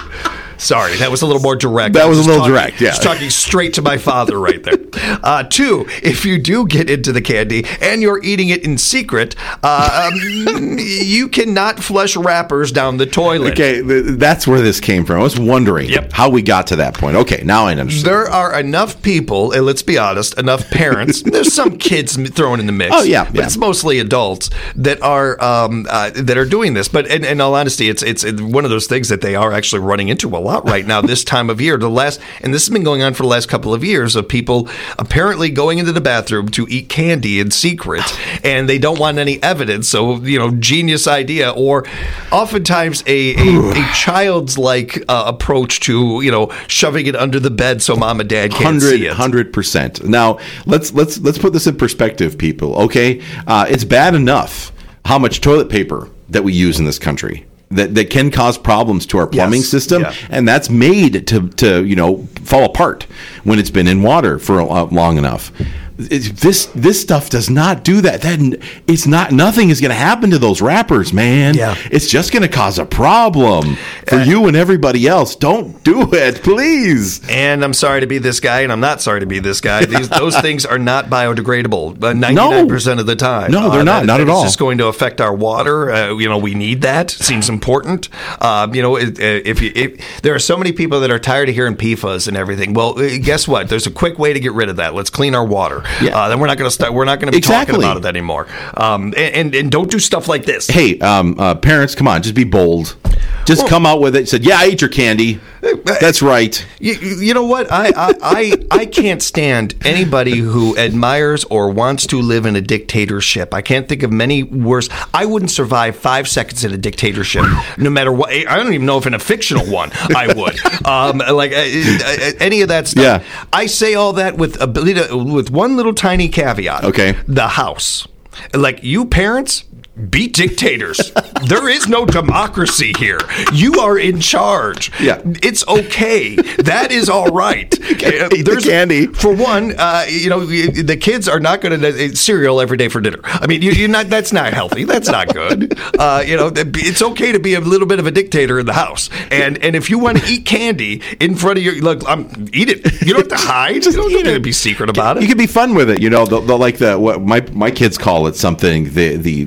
Sorry, that was a little more direct. That I was a just little talking- direct, yeah. Just talking straight to my father right there. Uh, two, if you do get into the candy and you're eating it in secret, uh, um, you cannot flush wrappers down the toilet. Okay, th- that's where this came from. I was wondering Yep. how we got to that point. Okay, now I understand. There are enough people, and let's be honest, enough parents. There's some kids m- thrown in the mix. Oh, yeah, but yeah. it's mostly adults that are um, uh, that are doing this. But in, in all honesty, it's it's one of those things that they are actually running into a lot right now this time of year. The last, and this has been going on for the last couple of years, of people apparently going into the bathroom to eat candy in secret, and they don't want any evidence. So you know, genius idea, or oftentimes a a, a child's like uh, approach to you know shoving it under the bed so mom and dad can't see it. Hundred percent. Now let's let's let's put this in perspective, people. Okay, uh, it's bad enough how much toilet paper that we use in this country that, that can cause problems to our plumbing Yes, system, yeah. and that's made to to you know fall apart when it's been in water for uh, long enough. It's, this this stuff does not do that. Then it's not. Nothing is going to happen to those wrappers, man. Yeah. It's just going to cause a problem for Uh, you and everybody else. Don't do it, please. And I'm sorry to be this guy, and I'm not sorry to be this guy. These, those things are not biodegradable uh, ninety-nine percent of the time. No, they're Uh, not. that- Not that at is all. just going to affect our water. Uh, you know, we need that. Seems important. Uh, you know, if, if, you, if there are so many people that are tired of hearing P F A S and everything, well, uh, guess what? There's a quick way to get rid of that. Let's clean our water. Yeah. Uh, then we're not going to start. We're not going to be Exactly. talking about it anymore. Um, and, and and don't do stuff like this. Hey, um, uh, parents, come on, just be bold. Just come out with it. Said, yeah, I ate your candy. That's right. You, you know what? I, I, I, I can't stand anybody who admires or wants to live in a dictatorship. I can't think of many worse. I wouldn't survive five seconds in a dictatorship, no matter what. I don't even know if in a fictional one I would. Um, like uh, uh, any of that stuff. Yeah. I say all that with a, with one little tiny caveat. Okay. The house. Like you parents, be dictators. There is no democracy here. You are in charge. Yeah. It's okay. That is all right. Uh, eat the candy. For one, uh, you know, the kids are not going to eat cereal every day for dinner. I mean, you, you're not. That's not healthy. That's not good. Uh, you know, it's okay to be a little bit of a dictator in the house. And and if you want to eat candy in front of your, look, I'm eat it. You don't have to hide. Just you don't eat have to it. be secret about it. You can be fun with it. You know, the, the, like the what my my kids call it something the the the shadow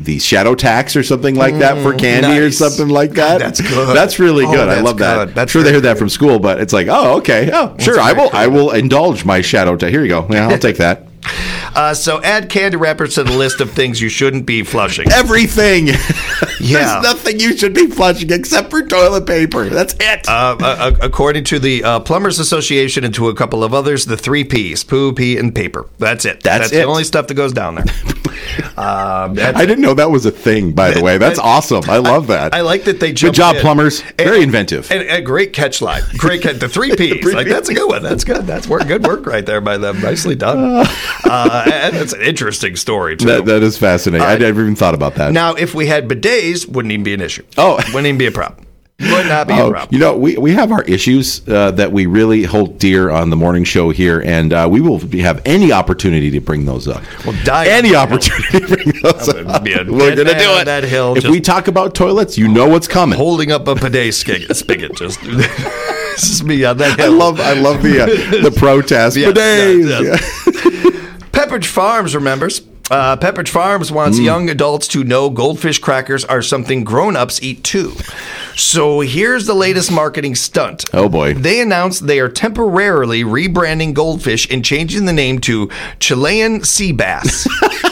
shadow tax or something like that for candy nice. or something like that. That's good. That's really Oh, good. I that's love that. good. That's I'm sure they very heard that good. from school, but it's like, oh, okay. Oh, sure. I very will. I will indulge my shadow tax. Here you go. Yeah, I'll take that. Uh, so add candy wrappers to the list of things you shouldn't be flushing. Everything. Yeah. There's nothing you should be flushing except for toilet paper. That's it. Uh, uh, according to the uh, Plumbers Association and to a couple of others, the three P's: poo, pee, and paper. That's it. That's That's it. the only stuff that goes down there. Um, that's I didn't know that was a thing, by the way. That's awesome. I love that. I like that they Good jumped job, in. plumbers. Very And- inventive. And a great catch line. Great catch. The three P's. three like Ps. that's a good one. That's good. That's work. Good work right there by them. Nicely done. Uh, and it's an interesting story too. That, that is fascinating. I Uh, never even thought about that. Now, if we had bidets, wouldn't even be an issue. Oh. Wouldn't even be a problem. Would not be a Oh, problem. you know, we, we have our issues uh, that we really hold dear on the morning show here, and uh, we will be, have any opportunity to bring those up. We'll die any on that opportunity to bring those I'm gonna up. be a We're dead going to man do on it. that hill, if just- we talk about toilets, you know what's coming. Holding up a bidet spigot. spigot just this is me on that I hill. love I love the uh, the protest. Yes, Bidets. yes, yes. Pepperidge Farms remembers. Uh, Pepperidge Farms wants Mm. young adults to know goldfish crackers are something grown-ups eat too. So here's the latest marketing stunt. Oh, boy. They announced they are temporarily rebranding Goldfish and changing the name to Chilean sea bass.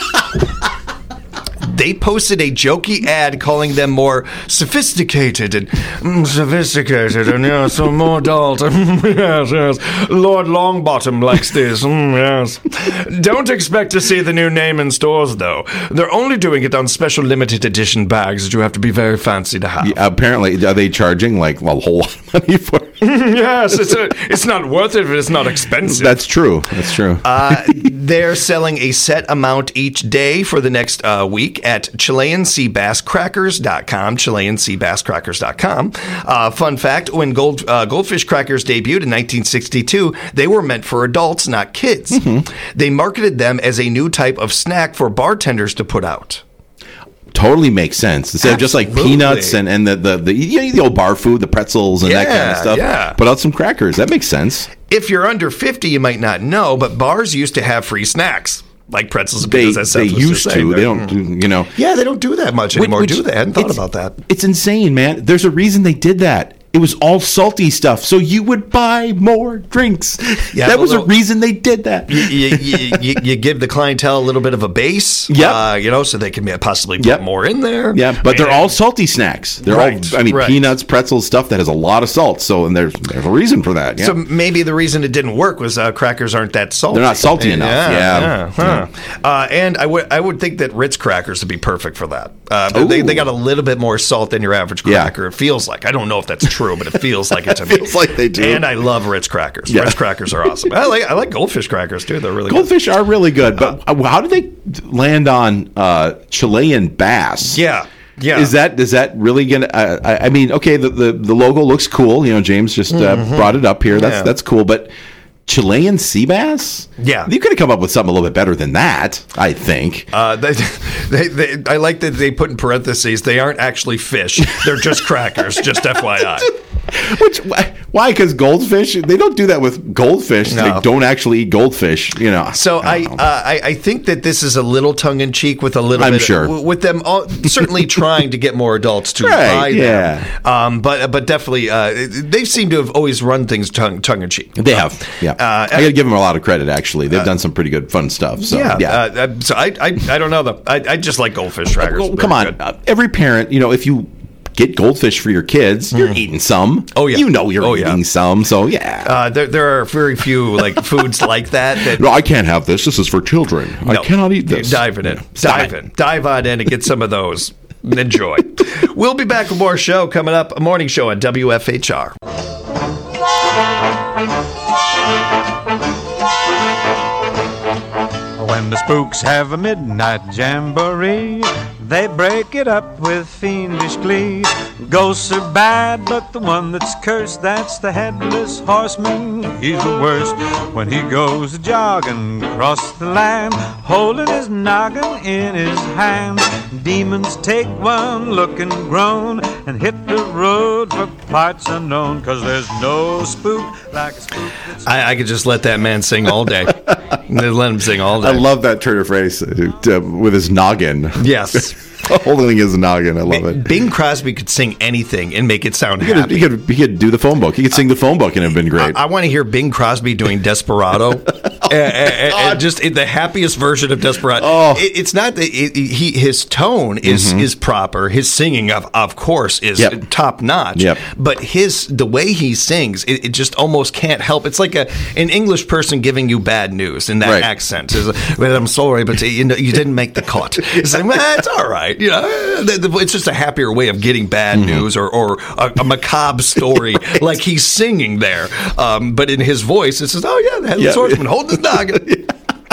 They posted a jokey ad calling them more sophisticated and mm, sophisticated and yes, so more adult. yes, yes. Lord Longbottom likes this. Mm, yes. Don't expect to see the new name in stores, though. They're only doing it on special limited edition bags that you have to be very fancy to have. Yeah, apparently, are they charging like a whole lot of money for it? yes, it's a, it's not worth it if it's not expensive. That's true. That's true. Uh, they're selling a set amount each day for the next uh, week at Chilean Sea Bass Crackers dot com, Chilean Sea Bass Crackers dot com. Uh, fun fact, when gold, uh, Goldfish Crackers debuted in nineteen sixty-two, they were meant for adults, not kids. Mm-hmm. They marketed them as a new type of snack for bartenders to put out. Totally makes sense. Instead of just like Absolutely. peanuts and, and the, the, the, you know, the old bar food, the pretzels and that kind Yeah, of stuff. yeah. Put out some crackers. That makes sense. If you're under fifty, you might not know, but bars used to have free snacks, like pretzels and They, pickles. as they Seth was just used saying to. there. They don't, do, you know. Yeah, they don't do that much anymore, Which- do they? I hadn't thought it's- about that. It's insane, man. There's a reason they did that. It was all salty stuff, so you would buy more drinks. Yeah, that but was a little- reason they did that. you, you, you, you give the clientele a little bit of a base, Yep. uh, you know, so they can possibly put Yep. more in there. Yeah, but they're And- all salty snacks. They're Right, all, I mean, right. peanuts, pretzels, stuff that has a lot of salt. So, and there's there's a reason for that. Yeah. So maybe the reason it didn't work was uh, crackers aren't that salty. They're not salty Yeah, enough. Yeah, Yeah. huh. Uh, and I would I would think that Ritz crackers would be perfect for that. Uh, but they, Ooh. they got a little bit more salt than your average Yeah. cracker. It feels like. I don't know if that's true, but it feels like it to me. Feels like they do. And I love Ritz crackers. Yeah. Ritz crackers are awesome. I like I like Goldfish crackers too. They're really good. Goldfish are really good, but how did they land on uh, Chilean bass? Yeah. Yeah. Is that is that really gonna? Uh, I, I mean, okay, the, the the logo looks cool. You know, James just uh, brought it up here. That's Yeah. that's cool. But Chilean sea bass? Yeah. you could have come up with something a little bit better than that. I think. Uh, they, they, they, I like that they put in parentheses, they aren't actually fish. They're just crackers, just F Y I. Which why? Because goldfish, they don't do that with goldfish. No. They don't actually eat goldfish. You know. So I, don't know. uh, I I think that this is a little tongue in cheek with a little I'm bit sure. w- with them all, certainly trying to get more adults to Right, buy yeah. them. Um, but but definitely uh, they seem to have always run things tongue tongue in cheek. They have, yeah. Uh, I got to give them a lot of credit. Actually, they've done some pretty good, fun stuff. So, yeah. yeah. Uh, uh, so I, I I don't know though. I, I just like goldfish crackers. Well, They're come on, good. uh, every parent, you know, if you get goldfish for your kids, you're eating some. Oh, yeah. you know you're Oh, yeah. eating some. So yeah. Uh, there there are very few like foods like that that. no, I can't have this. This is for children. I No. cannot eat this. Dive in it. Stop Dive it. in. Dive on in and get some of those. Enjoy. We'll be back with more show coming up. A morning show on W F H R. When the spooks have a midnight jamboree, they break it up with fiendish glee. Ghosts are bad, but the one that's cursed, that's the headless horseman. He's the worst when he goes jogging across the land, holding his noggin in his hand. Demons take one look and groan and hit the road for parts unknown, 'cause there's no spook like a spook that's I, I could just let that man sing all day. They let him sing all day. I love that turn of phrase uh, with his noggin. Yes. Holding his noggin. I love it. Bing Crosby could sing anything and make it sound He could, happy. he, could, he could do the phone book. He could sing the phone book and have been great. I, I want to hear Bing Crosby doing Desperado. oh, and, and, and just the happiest version of Desperado. Oh. It, it's not that it, he his tone is mm-hmm. is proper. His singing, of of course, is yep. top notch. Yep. But his the way he sings, it, it just almost can't help. It's like a an English person giving you bad news in that right. accent. It's like, well, I'm sorry, but you know you didn't make the cut. It's like, well, it's all right. You know, it's just a happier way of getting bad mm-hmm. news or or a, a macabre story, right. like he's singing there. Um, but in his voice, it says, "Oh yeah, the headless yeah. horseman holding his noggin."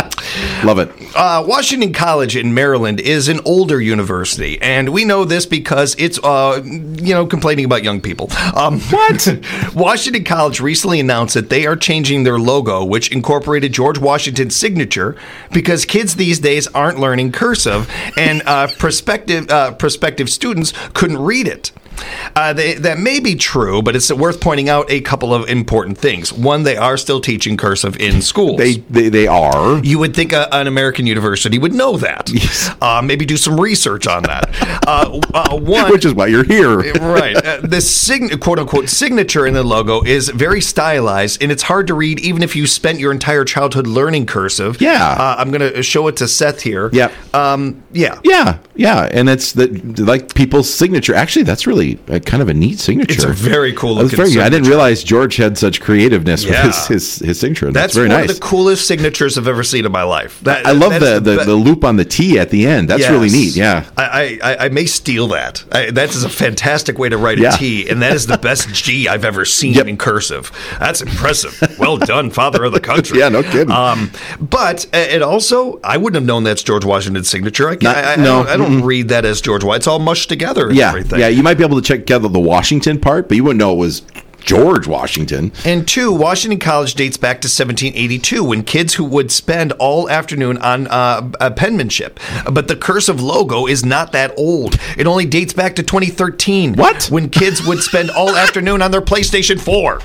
Love it. Uh, Washington College in Maryland is an older university, and we know this because it's, uh, you know, complaining about young people. Um, what? Washington College recently announced that they are changing their logo, which incorporated George Washington's signature, because kids these days aren't learning cursive, and uh, prospective uh, prospective students couldn't read it. Uh, they, that may be true, but it's worth pointing out a couple of important things. One, they are still teaching cursive in schools. They they, they are. You would think a, an American university would know that. Yes. Uh, maybe do some research on that. Uh, uh, one, Which is why you're here. Right. Uh, the sign- quote-unquote signature in the logo is very stylized, and it's hard to read even if you spent your entire childhood learning cursive. Yeah. Uh, I'm going to show it to Seth here. Yeah. Um, yeah. Yeah. Yeah. And it's the, like people's signature. Actually, that's really a, kind of a neat signature. It's a very cool looking very, signature. I didn't realize George had such creativeness Yeah. with his, his, his signature. That's, That's very one nice. of the coolest signatures I've ever seen in my life. That, I love that's the, the, be- the loop on the T at the end. That's Yes. really neat. Yeah. I, I, I may steal that. I, that is a fantastic way to write a Yeah. T, and that is the best G I've ever seen Yep. in cursive. That's impressive. Well done, father of the country. Yeah, no kidding. Um, but uh, it also, I wouldn't have known that's George Washington's signature. I, can't, Not- I, I, no. don't, I don't read that as George Washington. It's all mushed together and Yeah. everything. Yeah. You might be able to check together the Washington part, but you wouldn't know it was George Washington. And two, Washington College dates back to seventeen eighty-two when kids who would spend all afternoon on uh, uh, penmanship. But the cursive logo is not that old. It only dates back to twenty thirteen. What? When kids would spend all afternoon on their PlayStation four.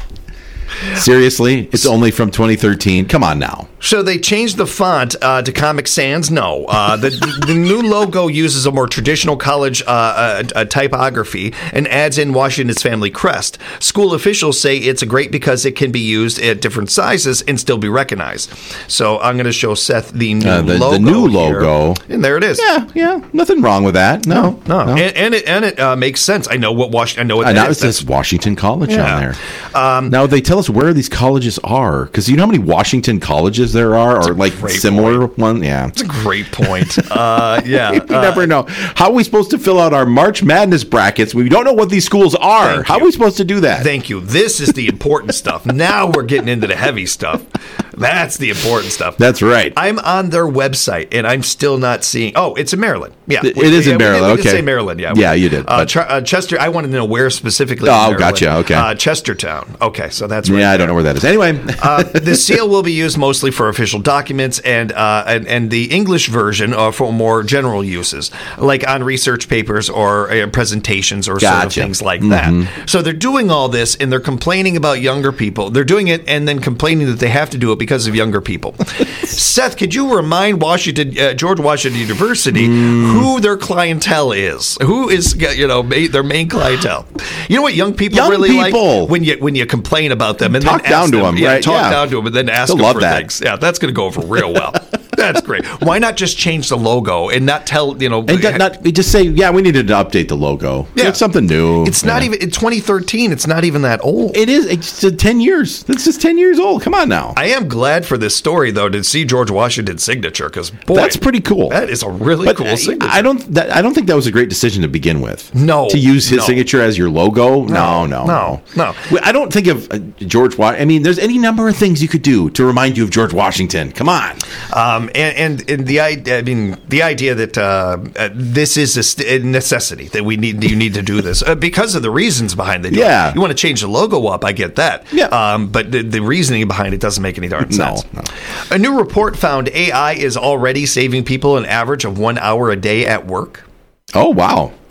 Seriously? It's only from twenty thirteen? Come on now. So they changed the font uh, to Comic Sans? No. Uh, the, the new logo uses a more traditional college uh, uh, uh, typography and adds in Washington's family crest. School officials say it's a great because it can be used at different sizes and still be recognized. So I'm going to show Seth the new Uh, the- the logo. new here. logo. And there it is. Yeah. Yeah. Nothing wrong with that. No. No, and, and it and it uh, makes sense. I know what Washington. I know what And that now is. it says Washington College Yeah. on there. Um, now they tell us where these colleges are, because you know how many Washington colleges there are, or like great similar one. Yeah, That's a great point. Uh, yeah, you uh, never know. How are we supposed to fill out our March Madness brackets? We don't know what these schools are. Thank How you. are we supposed to do that? Thank you. This is the important stuff. Now we're getting into the heavy stuff. That's the important stuff. That's right. I'm on their website and I'm still not seeing. Oh, it's in Maryland. Yeah, It we- is in yeah, we did- Maryland, We did okay. say Maryland. Yeah, Yeah, you did, Uh, but- Ch- uh, Chester. I wanted to know where specifically. in Oh, Maryland. gotcha, okay. Uh, Chestertown. Okay, so that's right yeah, I there. don't know where that is. Anyway, uh, the seal will be used mostly for official documents, and uh, and, and the English version uh, for more general uses, like on research papers or uh, presentations or sort of Gotcha. things like that. So they're doing all this, and they're complaining about younger people. They're doing it and then complaining that they have to do it because of younger people. Seth, could you remind Washington, uh, George Washington University, who their clientele is? Who is you know ma- their main clientele? You know what young people Young really people. like when you when you complain about them and Talk then down ask to them, them, yeah, right? talk Yeah. down to them and then ask They'll them love for that. things. Yeah, that's going to go over real well. That's great. Why not just change the logo and not tell you know? and not, not just say, yeah, we needed to update the logo. Yeah. It's something new. It's not Yeah. even in twenty thirteen. It's not even that old. It is. It's uh, ten years. It's just ten years old. Come on now. I am glad for this story though to see George Washington's signature because boy, That's pretty cool. That is a really But cool I- signature. I don't. That, I don't think that was a great decision to begin with. No, to use his no. signature as your logo. No, no, no, no. Well, I don't think of uh, George. Wa- I mean, there's any number of things you could do to remind you of George Washington. Come on. Um, and, and and the idea, I mean, the idea that uh, uh, this is a, st- a necessity that we need, you need to do this uh, because of the reasons behind it. Yeah. you want to change the logo up, I get that. Yeah. Um, but the, the reasoning behind it doesn't make any darn No, sense. no. A new report found A I is already saving people an average of one hour a day at work. Oh wow.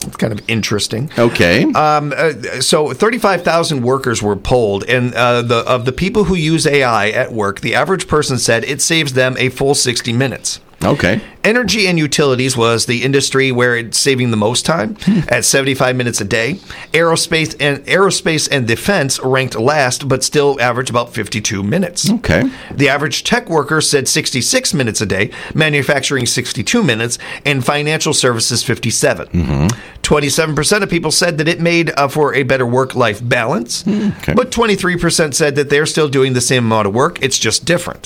It's kind of interesting. Okay. Um, uh, so thirty-five thousand workers were polled, and uh, the of the people who use A I at work, the average person said it saves them a full sixty minutes. Okay. Energy and utilities was the industry where it's saving the most time at seventy-five minutes a day. Aerospace and aerospace and defense ranked last, but still average about fifty-two minutes. Okay. The average tech worker said sixty-six minutes a day, manufacturing sixty-two minutes, and financial services fifty-seven. Mm-hmm. twenty-seven percent of people said that it made uh, for a better work-life balance, okay. But twenty-three percent said that they're still doing the same amount of work. It's just different.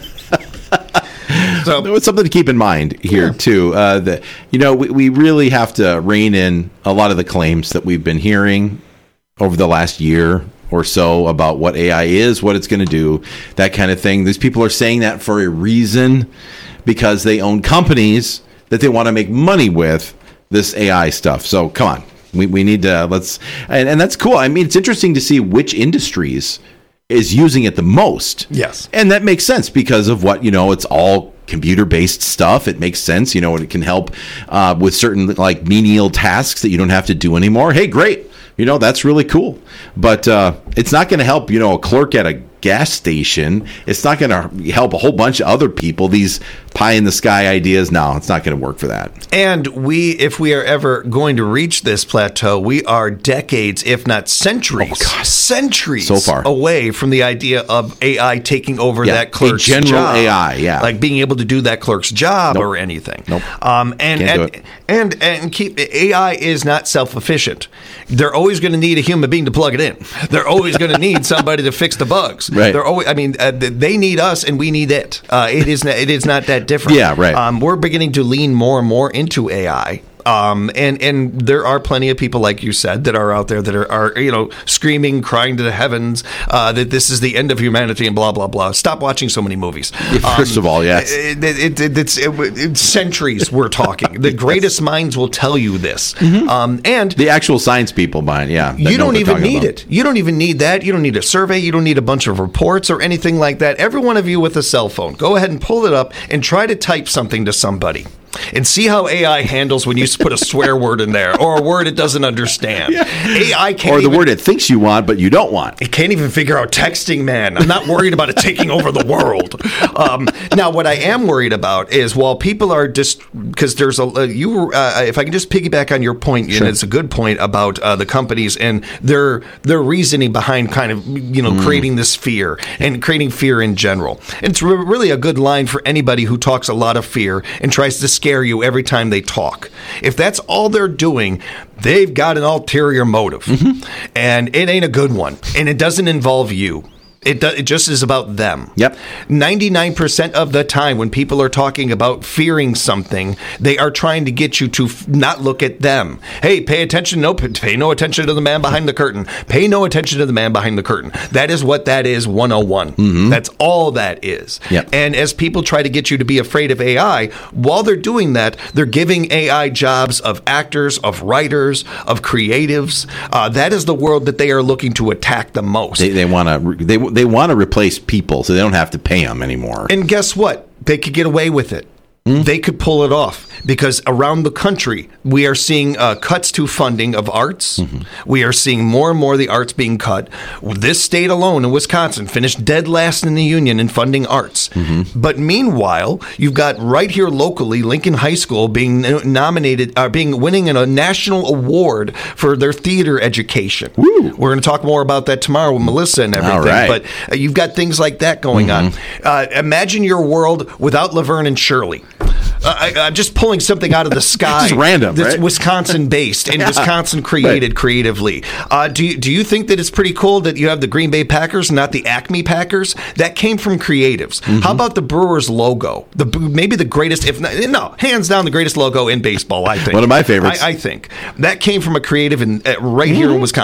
So there was something to keep in mind here, yeah. too. Uh, that, you know, we, we really have to rein in a lot of the claims that we've been hearing over the last year or so about what A I is, what it's going to do, that kind of thing. These people are saying that for a reason, because they own companies that they want to make money with this A I stuff. So come on, we we need to let's and, and that's cool. I mean, it's interesting to see which industries is using it the most. Yes. And that makes sense because of what, you know, it's all computer-based stuff. It makes sense, you know, and it can help uh, with certain like menial tasks that you don't have to do anymore. Hey, great. You know, that's really cool. But uh, it's not going to help, you know, a clerk at a gas station. It's not going to help a whole bunch of other people. These pie-in-the-sky ideas, no, it's not going to work for that. And we, if we are ever going to reach this plateau, we are decades, if not centuries, oh, God. centuries so far. away from the idea of A I taking over yeah, that clerk's a general job. A I, yeah. Like being able to do that clerk's job nope. or anything. Nope. Um, and, Can't and, do it. and, and keep A I is not self-efficient. They're always going to need a human being to plug it in. They're always going to need somebody to fix the bugs. Right. They're always, I mean, uh, they need us and we need it. Uh, it is not, it is not that different. Yeah, right. Um, we're beginning to lean more and more into A I. Um, and, and there are plenty of people, like you said, that are out there that are, are you know, screaming, crying to the heavens uh, that this is the end of humanity and blah, blah, blah. Stop watching so many movies. First um, of all, yes. It, it, it, it's, it, it's centuries we're talking. The greatest minds will tell you this. Mm-hmm. Um, and the actual science people behind, yeah. You don't even need about. it. You don't even need that. You don't need a survey. You don't need a bunch of reports or anything like that. Every one of you with a cell phone, go ahead and pull it up and try to type something to somebody. And see how A I handles when you put a swear word in there or a word it doesn't understand. Yeah. A I can't Or the even, word it thinks you want, but you don't want. It can't even figure out texting, man. I'm not worried about it taking over the world. Um, now, what I am worried about is while people are just because there's a uh, you uh, if I can just piggyback on your point, sure. and it's a good point about uh, the companies and their their reasoning behind kind of you know mm. creating this fear and creating fear in general. And it's re- really a good line for anybody who talks a lot of fear and tries to scare you every time they talk. If that's all they're doing, they've got an ulterior motive. Mm-hmm. And it ain't a good one. And it doesn't involve you. It, do, it just is about them. Yep. ninety-nine percent of the time when people are talking about fearing something, they are trying to get you to f- not look at them. Hey, pay attention. No, pay no attention to the man behind the curtain. Pay no attention to the man behind the curtain. That is what that is one oh one. Mm-hmm. That's all that is. Yep. And as people try to get you to be afraid of A I, while they're doing that, they're giving A I jobs of actors, of writers, of creatives. Uh, that is the world that they are looking to attack the most. They, they want to... They, They want to replace people so they don't have to pay them anymore. And guess what? They could get away with it. Mm. They could pull it off because around the country, we are seeing uh, cuts to funding of arts. Mm-hmm. We are seeing more and more of the arts being cut. This state alone in Wisconsin finished dead last in the union in funding arts. Mm-hmm. But meanwhile, you've got right here locally, Lincoln High School being nominated, uh, being winning a national award for their theater education. Woo. We're going to talk more about that tomorrow with Melissa and everything. All right. But uh, you've got things like that going mm-hmm. on. Uh, imagine your world without Laverne and Shirley. Uh, I, I'm just pulling something out of the sky. It's random, that's right? Wisconsin-based and yeah. Wisconsin created right. creatively. Uh, do you, do you think that it's pretty cool that you have the Green Bay Packers, not the Acme Packers? That came from creatives. Mm-hmm. How about the Brewers logo? The maybe the greatest, if not, no, hands down the greatest logo in baseball. I think one of my favorites. I, I think that came from a creative in uh, right mm-hmm. here in Wisconsin.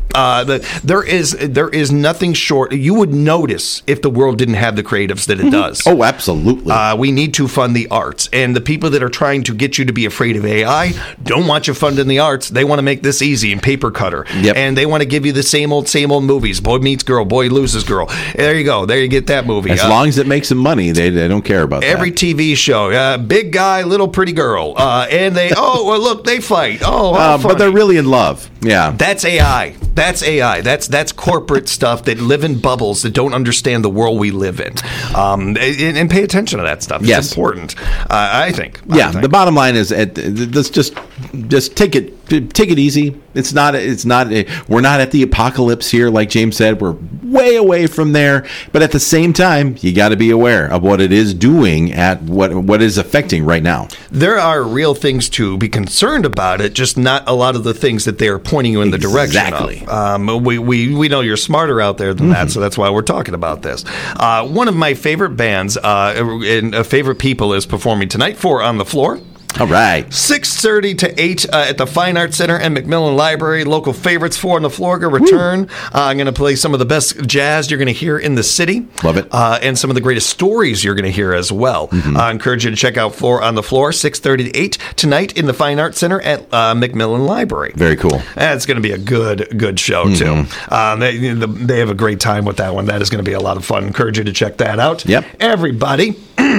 Uh, the, there is there is nothing short. You would notice if the world didn't have the creatives that it mm-hmm. does. Oh, absolutely. Uh, we need to fund the arts. And the people that are trying to get you to be afraid of A I don't want you funding the arts. They want to make this easy and paper cutter. Yep. And they want to give you the same old, same old movies. Boy meets girl, boy loses girl. There you go. There you get that movie. As uh, long as it makes them money, they, they don't care about every that. T V show. Uh, big guy, little pretty girl. Uh, and they, oh, well, look, they fight. Oh, uh, but they're really in love. Yeah. That's A I. That's A I. That's that's corporate stuff that live in bubbles that don't understand the world we live in. Um, and, and pay attention to that stuff. It's yes. important, uh, I think. I yeah, think. the bottom line is, at, let's just just take it take it easy. It's not. It's not. We're not at the apocalypse here, like James said. We're way away from there. But at the same time, you got to be aware of what it is doing at what what is affecting right now. There are real things to be concerned about. It just not a lot of the things that they are pointing you in the direction exactly. of. Um, we we we know you're smarter out there than mm-hmm. that, so that's why we're talking about this. Uh, one of my favorite bands uh, and uh, favorite people is performing tonight for On the Floor. All right. six thirty to eight uh, at the Fine Arts Center and McMillan Library. Local favorites for On the Floor return. Uh, I'm going to play some of the best jazz you're going to hear in the city. Love it. Uh, and some of the greatest stories you're going to hear as well. Mm-hmm. I encourage you to check out Floor on the Floor, six thirty to eight tonight in the Fine Arts Center at uh, McMillan Library. Very cool. And it's going to be a good, good show, mm-hmm. too. Um, they, they have a great time with that one. That is going to be a lot of fun. Encourage you to check that out. Yep. Everybody.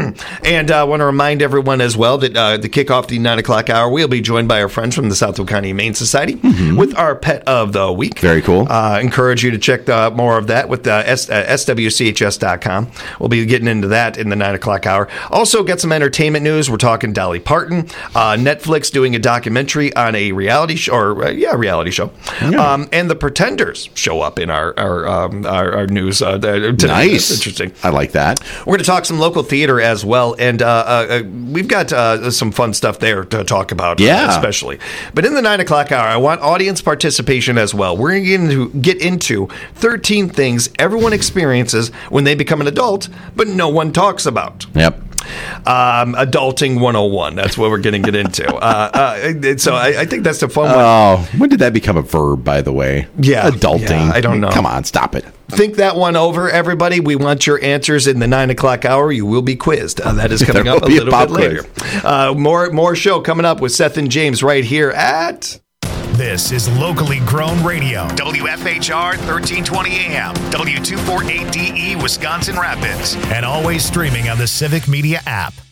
And I uh, want to remind everyone as well that uh, to kick off the nine o'clock hour, we'll be joined by our friends from the Southwood County Humane Society mm-hmm. with our Pet of the Week. Very cool. Uh, encourage you to check uh, more of that with uh, S- uh, S W C H S dot com. We'll be getting into that in the nine o'clock hour. Also, get some entertainment news. We're talking Dolly Parton. Uh, Netflix doing a documentary on a reality show, or uh, yeah, reality show. Yeah. Um, and the Pretenders show up in our our, um, our, our news uh, today. Nice. That's interesting. I like that. We're going to talk some local theater as well, and uh, uh, we've got uh, some fun stuff there to talk about, yeah. uh, especially. But in the nine o'clock hour, I want audience participation as well. We're going to get into thirteen things everyone experiences when they become an adult, but no one talks about. Yep. Um, adulting one oh one. That's what we're going to get into. Uh, uh, so I, I think that's the fun one. Oh, when did that become a verb, by the way? Yeah. Adulting. Yeah, I don't know. Come on, stop it. Think that one over, everybody. We want your answers in the nine o'clock hour. You will be quizzed. Uh, that is coming up a little a bit later. Uh, more, more show coming up with Seth and James right here at... This is locally grown radio. W F H R thirteen twenty A M, W two forty-eight D E, Wisconsin Rapids. And always streaming on the Civic Media app.